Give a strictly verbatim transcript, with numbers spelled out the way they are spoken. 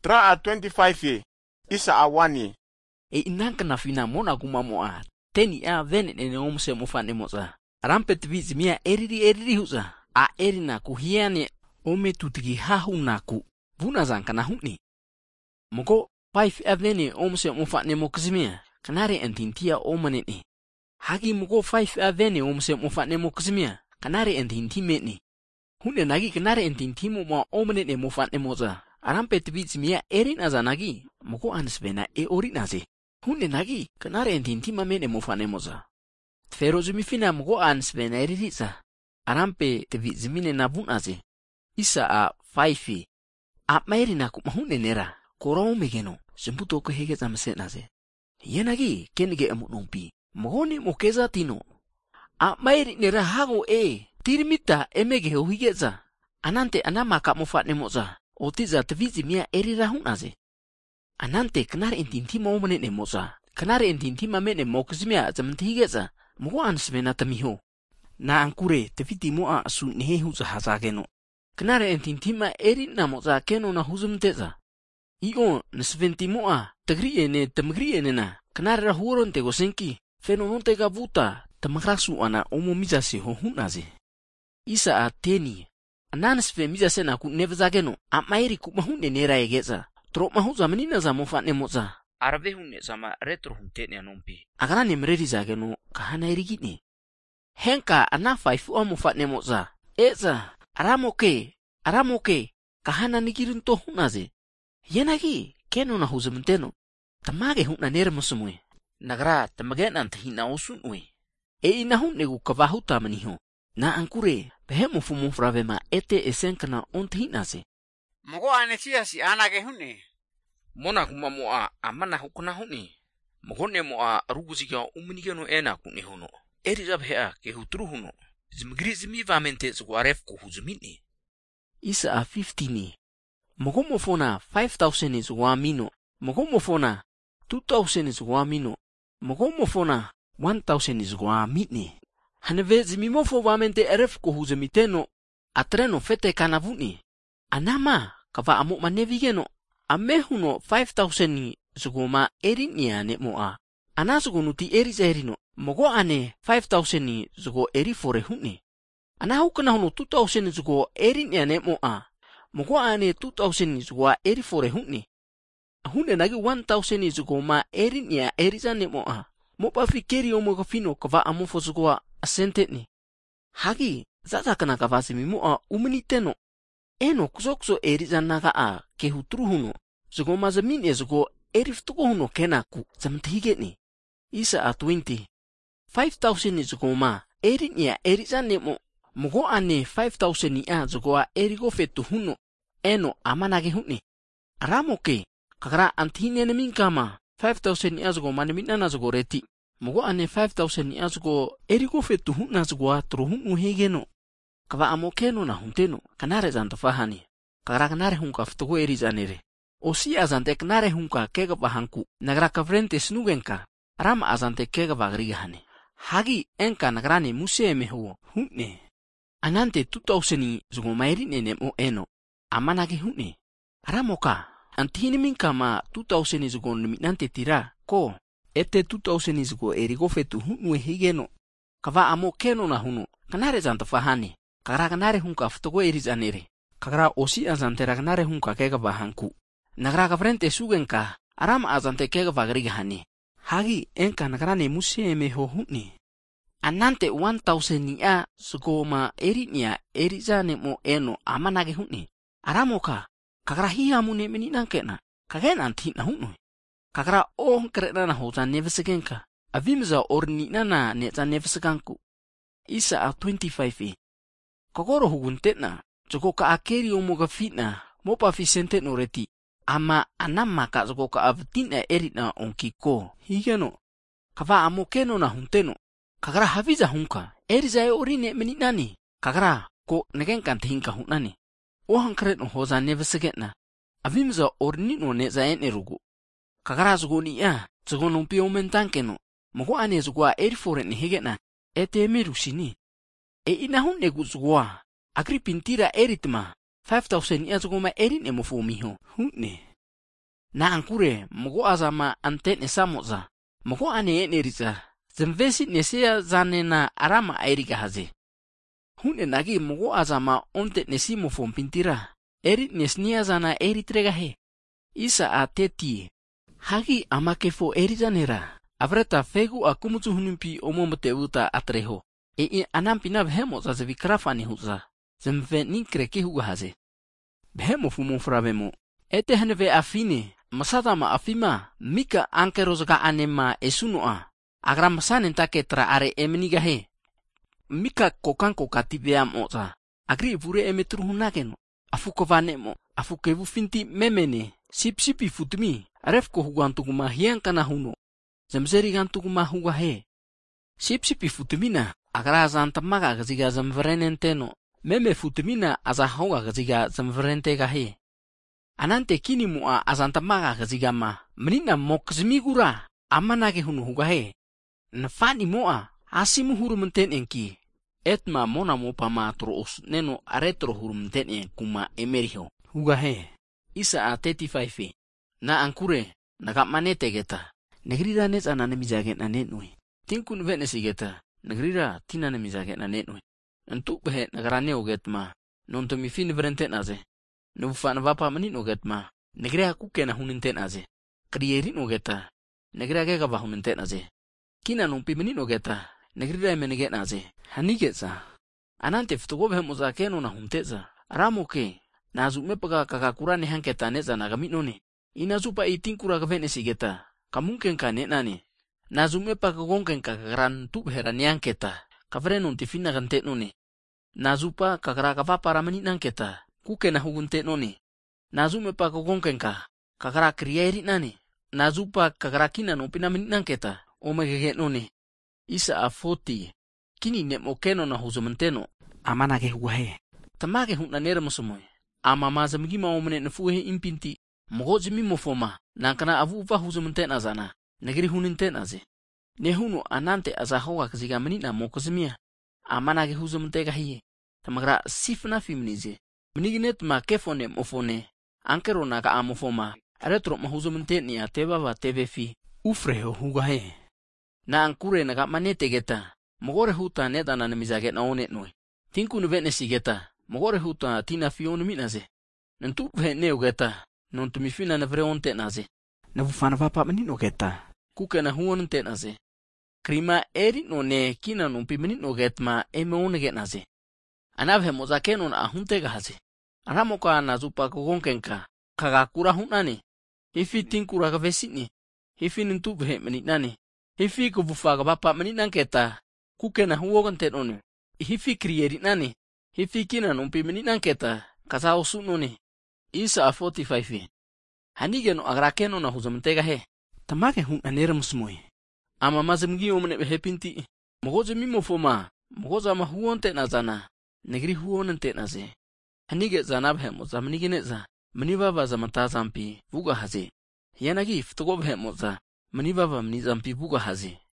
Tra a twenty-five ye. Isa a one ye. E inanka na fina mona kuma moa. Teni a vene ne omse mofane moza. Rampet viz mia eriri eriri huza. A erina kuhiane ome tutigi hahu naku. Vuna zanka na huni. Moko five avene omse mofane mokzimia. Kanare entintia omanene. Hagi moko five avene omse mofane mokzimia. Kanare entinti metni. Hune nagi kanare entintimo mo omanene mofane moza. Arampet viz mia erina zanagi. Moko ansvena e orinaze. Hune nagi kanare entintima mene mofane moza. Fero zumifina moko ansvena eririza. Arampe te vizimine na bunaze. Isa a five. A mairi na kumahune nera. Korao megeno. Simputo ko hege zamsenaze. Yenagi kenige amunumpi. Mohone mokeza tino. A mairi nera hago e. Tirimita emege hohigeza. Anante anamaka mofatne moza. Otiza te vizimia erira hunaze. Anante kanare intintima omanene moza. Kanare intintima mene mokzimia zamantihigeza. Moko ansvena tamiho. Na ankure te viti moa asu nehe huza hazageno. Kanare entintima eri na moza keno na huzumteza. Io nesventi moa tagrie ne tamgrie nena. Kanare rahuron te gosenki. Feno non te gavuta tamagrasu ana omo mizase ho hunaze. Isa a teni. Ananesve mizase na ku nevzageno. A mairi ku mahune nera egeza. Tro mahuza menina za mofane moza. Arve hunne sama retro huntene anompi. Agana nemreri zageno kahana erigini. Henka ana five o mofatne moza. Eza aramoke aramoke kahana nikirunto hunaze. Yenagi keno na huzumteno. Tamage huna nera musumwe. Nagra tamage nantahina osunwe. E ina hunne gu kavahuta maniho. Na ankure behemo fumo fravema ete esenkana ontahinaze. Mogo anesia si anage hunne. Mona kuma moa amana hukuna huni. Mohone moa ruguziga umunigeno ena kuni hono. Eri zabhea ke hutru huno. Zimgri zimi vamente zwaref ko huzumini. Isa a fifteen. Mogomo fona five thousand is wamino. Mogomo fona two thousand is wamino. Mogomo fona one thousand is wamini. Haneve zimimofo vamente eref ko huzumiteno. Atreno fete kanavuni. Anama kava amu manevigeno. Amehuno five thousand zugoma erinia ne moa. Anasugunuti eri zerino. Mogo ane five thousand zugo eri fore huni. Anahukana huno two thousand zugo erinia ne moa. Mogo ane two thousand zugo eri fore huni. Hune nagi one thousand zugoma erinia eri zane moa. Mopa fikeri omoga fino kava amufo zugo asenteni. Hagi zaza kana kava simi moa uminiteno. Eno kusokso eri zanaga a ke hutru huno. Zugo mazamine zugo eri ftuko huno kenaku zamtihigeni. Isa a twenty. five thousand zugo ma eri nia eri zanemo. Mogo ane five thousand nia zugo a eri go fetu huno. Eno amanage huni. Aramoke kakara antihine neminkama five thousand nia zugo manemina na zugo reti. Mogo ane five thousand nia zugo eri go fetu huna zugo a tro hunu hegeno. Kava amokeno na hunteno kanare zantafahani. Kakara kanare hunka ftuko eri zanere. Osi azante kanare hunka kega bahanku. Nagra kavrente snugenka. Rama azante kega bagrigahane. Hagi enka nagrane museeme huo hunne. Anante two thousand zugo mairi nene mo eno. Amanage hunne. Ramoka. Antihini minka ma two thousand zugo numinante tira. Ko. Ete two thousand zugo erigo fetu hunwe higeno. Kava amo keno na hunu. Kanare zantafahane. Kakara kanare hunka ftogo erizanere. Kakara osi azante ragnare hunka kega bahanku. Nagra kavrente sugenka. Arama azante kega bagrigahane. Hagi enka nagrane museeme ho huni. Anante one thousand nia sugoma eri nia eri zane mo eno amanage huni. Aramoka kakara hiya mune meninangkena. Kagena antina hunu. Kakara oh kerena na hoza nevsegenka. Avimza ornina na neta nevseganku. Isa a twenty-five. Kokoro huguntena. Zugo ka akeri omoga fitna. Mopa fisente no reti. Ama anama ka zugo ka avtina eri na onkiko. Higeno. Kava amokeno na hunteno. Kakara haviza hunka. Eri zae orine meninani. Kakara ko negenkante hinka hunani. Ohan kret no hoza nevsegetna. Avimza ornino ne zaen erugu. Kakara zugo ni ya. Zugo numpi omentankeno. Mogo ane zugo eri foren higetna. Ete emirusini. E inahunne gu zugo. Agri pintira eritma. five thousand ya zugo ma erin emofumiho. Hunne. Na angkure mogo azama antet ne samoza. Mogo ane ene riza. Zemvesi nesea zane na arama airika haze. Hune nagi mogo azama ontet nesimo fom pintira. Erit nesnia zana eritrega he. Isa a teti. Hagi amakefo erizanera. Avreta fegu akumutu hunumpi omomete uta atreho. E i anampina vhemo za zevikrafani huza. Zemve ninkre kihuga haze. Vhemo fumo fravemo. Ete haneve afine. Masatama afima. Mika ankerozga anema esunoa. Agra masanen taketra are emeniga he. Mika kokanko katibeam oza. Agri vure emetruhunakeno. Afuko vanemo. Afukevu finti memene. Sip sipi futumi. Arefko hugantuguma hiankana huno. Zemzeri gantuguma huga he. Sip sipi futumina. Agra azantamaga gaziga zamverenenteno. Meme futumina azahoga gaziga zamverentega he. Anante kini mua azantamaga gaziga ma. Menina mokzimigura. Amanage hunu huga he. Nafani moa. Asimu hurumenten enki. Etma mona mopa ma troos. Neno aretro hurumenten en kuma emeriho. Huga he. Isa a thirty-five. Na angkure. Nagap manete geta. Negrira nets anane mizaget na netnui. Tinkun venesi geta. Negrira tinane mizaget na netnui. Entuk behet nagarane oget ma. Non to mi fin vrenten aze. Nufan vapa menit oget ma. Negria kuke na huninten aze. Krierin ogeta. Negra gega va huninten aze. Kina numpi menit ogeta. Negrira meneget aze. Hanigeza. Anante ftugo behet mozakeno na hunteza. Aramoke. Nazu mepaga kakakurane hanketa neza nagamitnone. Inazupa itinkura gavenesi geta. Kamungken ka netnani. Nazume pa kagongken ka kagaran tup heranian keta. Kavrenon tifina gantet noni. Nazupa kagara kavapara meninan keta. Kuke na huguntet noni. Nazume pa kagongken ka. Kagara kriyerit nani. Nazupa kagara kina no pina meninan keta. Omegeget noni. Isa a forty. Kini nemo keno na huzumenteno. Amanage huwahe. Tamage huna nere mosomoy. Ama maza mgima omene nefuhe impinti. Mogozi mimo foma. Nankana avu uva huzumente azana. Negeri huninten aze. Nehuno anante azahoga kaziga menina mokozimia. Amanage huzumente gahiye. Tamagra sifna fimnize. Meniginet ma kefone mofone. Ankero naga amofoma. Aretro ma huzumente ni ateba va tevefi. Ufreho hugahe. Na ankure naga manete geta. Mogore huta nedana nemizaget na onet noi. Tinku nuvenesi geta. Mogore huta tina fionu minaze. Nentu ve neugeta. Non tumifina na vreonte naze. Na vufana vapa menino geta. Kuke na huonte naze. Krima eri no ne kina numpi menino getma emeone get naze. Anave mozakeno na ahunte gaze. Aramoka na zupa kogonkenka. Kagakura hunani. Hifi tinkura gavesini. Hifi nintu ve meninani. Hifi kuvufaga vapa meninan geta. Kuke na huonte noni. Hifi krieri nani. Hifi kina numpi meninan geta. Kazao sunoni. Isa a forty-five. Hanigeno agrakeno na huzamentega he. Tamake hun anera musmoy. Ama mazemgi omne behepinti. Mogoze mimo foma. Mogoza ma huonte na zana. Negri huonente na ze. Hanige zanab he moza menigineza. Menibaba zamanta zampi. Vuga haze. Yanagi ftogob he moza. Menibaba mnizampi vuga haze.